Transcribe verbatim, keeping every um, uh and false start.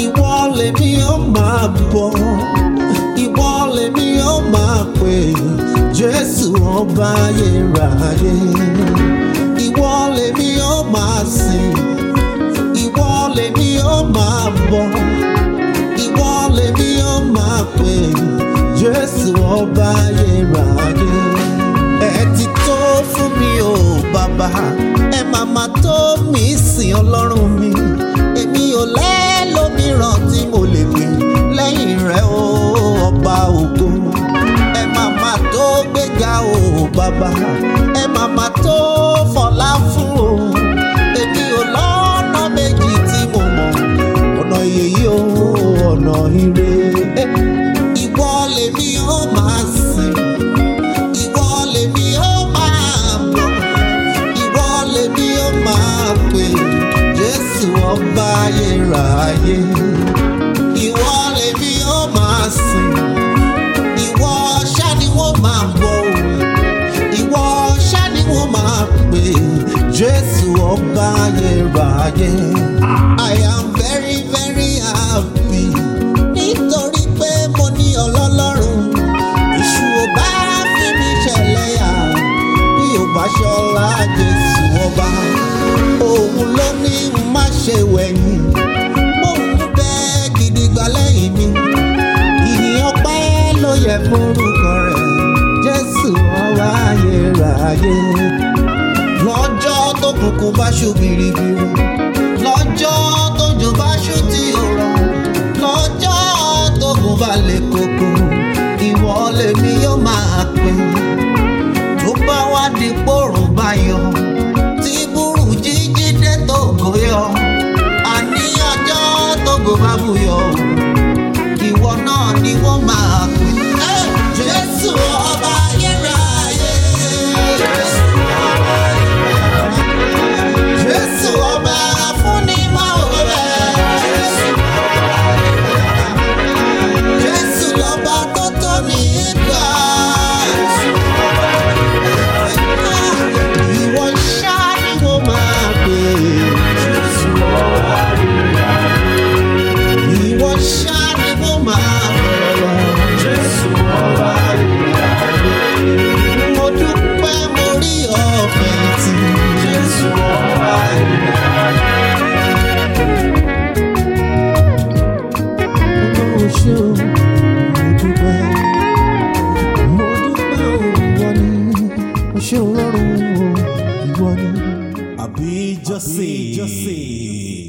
ìwọ lèmi ó máa bọ̀, ìwọ lèmi ó máa pè, Jésù ọba ayérayé. Ìwọ lèmi ó máa sìn, ìwọ lèmi ó máa bọ̀, ìwọ lèmi ó máa pè, Jésù ọba ayérayé. Ẹ ti tó fún mi o bàbá, ẹ máa máa tó mi sìn Ọlọ́run mi. Èmi ò lẹ́lòmíràn tí mo lè pè lẹ́yìn rẹ o ọba ògo. Ẹ máa máa tó gbéga o bàbá, ẹ máa máa tó fọlá fún o. Èmi ò lọ́nà méjì tí mo mọ̀, ọ̀nà ìyè o ọ̀nà ire. Ìwọ lèmi ó máa sìn, ìwọ lèmi ó máa bọ̀, ìwọ lèmi ó máa pè, Jésù ọba ayérayé. Ìwọ lèmi ó máa sìn, ìwọ ṣá ni wọ́n máa bọ̀, ìwọ ṣá ni wọ́n máa pè, Jésù ọba ayérayé. I am very very happy nítorí pé mo ní Ọlọ́run. Èṣù ò bá fi mí ṣẹlẹ́yà bí ò bá ṣọlá Jésù ọba. Òun ló ní má ṣe wẹ̀yìn, òun bẹ́ gidigba lẹ́yìn mi. Ìyìn ọpẹ́ ló yẹ fún orúkọ rẹ̀, Jésù ọba ayérayé. Lọ́jọ́ tó kùnkùn bá ṣú biribiri, lọ́jọ́ tójò bá ṣú tí ò rọ̀, lọ́jọ́ tó kùn bá le koko, ìwọ lèmi yóò máa pè. Tó bá wá di pòrùn bá yọ, tí burú jíjí dé tógo yọ, àní ọjọ́ tógo bá buyọ, ìwọ náà ni wọ́n máa pè. Jésù ọba ayérayé, Jésù ọba fúnni máa wò rẹ̀, Jésù lọ́ba tó tó ní ìgbà. Ìwọ ṣá ni mo máa pè, ìwọ ṣá ni mo máa bọ̀, mo dúpẹ́ mo rí ọ̀fẹ́ tí Jésù ọba mo ṣe o, mo dúpẹ́, mo dúpẹ́ o, ìwọ ni, mo ṣe Ọlọ́run o, ìwọ ni. Àbí Jọ́sìn.